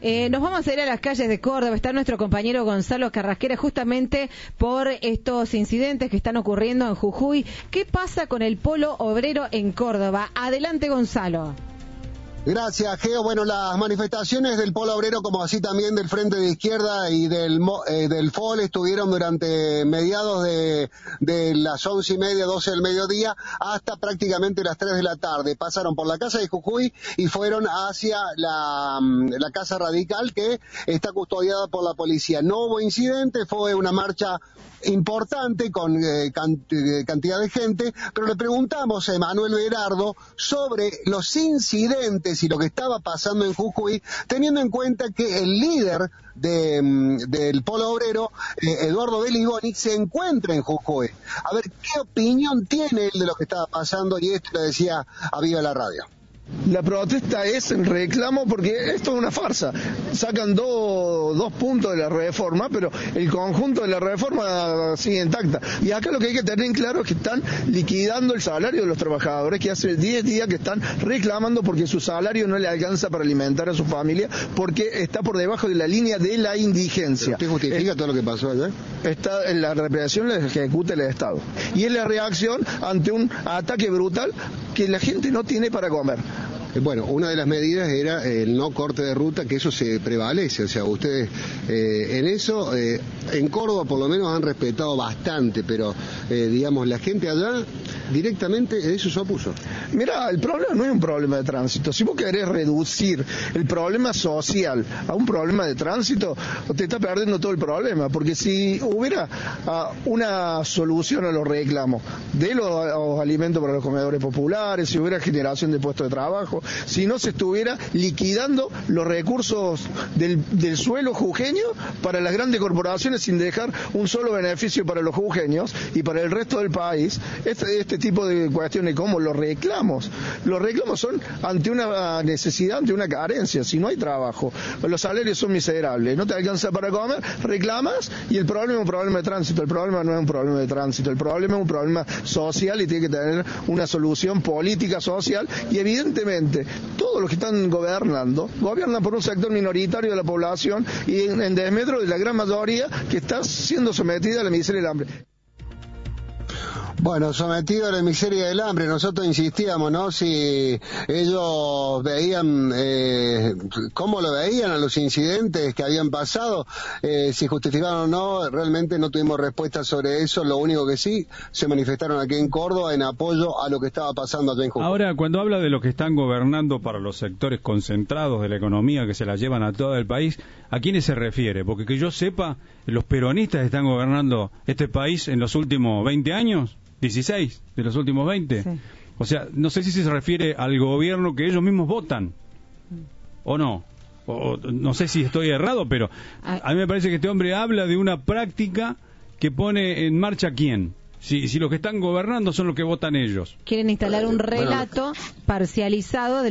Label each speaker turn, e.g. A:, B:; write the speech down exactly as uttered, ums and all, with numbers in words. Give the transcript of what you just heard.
A: Eh, nos vamos a ir a las calles de Córdoba. Está nuestro compañero Gonzalo Carrasquera justamente por estos incidentes que están ocurriendo en Jujuy. ¿Qué pasa con el polo obrero en Córdoba? Adelante, Gonzalo.
B: Gracias, Geo. Bueno, las manifestaciones del Polo Obrero, como así también del Frente de Izquierda y del eh, del F O L, estuvieron durante mediados de, de las once y media, doce del mediodía, hasta prácticamente las tres de la tarde. Pasaron por la Casa de Jujuy y fueron hacia la, la Casa Radical, que está custodiada por la policía. No hubo incidentes, fue una marcha importante con eh, can, eh, cantidad de gente, pero le preguntamos a Emanuel Berardo sobre los incidentes y lo que estaba pasando en Jujuy, teniendo en cuenta que el líder de, del Polo Obrero, eh, Eduardo Beliboni, se encuentra en Jujuy. A ver, ¿qué opinión tiene él de lo que estaba pasando? Y esto le decía a Viva la Radio.
C: La protesta es el reclamo porque esto es una farsa. Sacan do, dos puntos de la reforma, pero el conjunto de la reforma sigue intacta. Y acá lo que hay que tener en claro es que están liquidando el salario de los trabajadores, que hace diez días que están reclamando porque su salario no le alcanza para alimentar a su familia, porque está por debajo de la línea de la indigencia.
B: ¿Usted justifica es, todo lo que pasó ayer?
C: Está en la represión la ejecuta el Estado. Y es la reacción ante un ataque brutal que la gente no tiene para comer.
B: Bueno, una de las medidas era el no corte de ruta, que eso se prevalece, o sea, ustedes eh, en eso, eh, en Córdoba por lo menos han respetado bastante, pero eh, digamos, la gente allá directamente de eso se opuso.
C: Mira, el problema no es un problema de tránsito. Si vos querés reducir el problema social a un problema de tránsito, te está perdiendo todo el problema, porque si hubiera uh, una solución a los reclamos de los, los alimentos para los comedores populares, si hubiera generación de puestos de trabajo, si no se estuviera liquidando los recursos del, del suelo jujeño para las grandes corporaciones sin dejar un solo beneficio para los jujeños y para el resto del país, este, este tipo de cuestiones como los reclamos, los reclamos son ante una necesidad, ante una carencia. Si no hay trabajo, los salarios son miserables, no te alcanza para comer, reclamas y el problema es un problema de tránsito. El problema no es un problema de tránsito, el problema es un problema social y tiene que tener una solución política, social, y evidentemente todos los que están gobernando, gobiernan por un sector minoritario de la población y en, en desmedro de la gran mayoría que está siendo sometida a la miseria y el hambre.
B: Bueno, sometido a la miseria del hambre, nosotros insistíamos, ¿no? Si ellos veían, eh, cómo lo veían a los incidentes que habían pasado, eh, si justificaban o no, realmente no tuvimos respuesta sobre eso. Lo único que sí, se manifestaron aquí en Córdoba en apoyo a lo que estaba pasando allá en Jujuy.
D: Ahora, cuando habla de los que están gobernando para los sectores concentrados de la economía que se la llevan a todo el país, ¿a quiénes se refiere? Porque que yo sepa, los peronistas están gobernando este país en los últimos veinte años. dieciséis de los últimos veinte. Sí. O sea, no sé si se refiere al gobierno que ellos mismos votan o no. O, no sé si estoy errado, pero a mí me parece que este hombre habla de una práctica que pone en marcha a quién. Si, si los que están gobernando son los que votan ellos.
A: Quieren instalar un relato parcializado de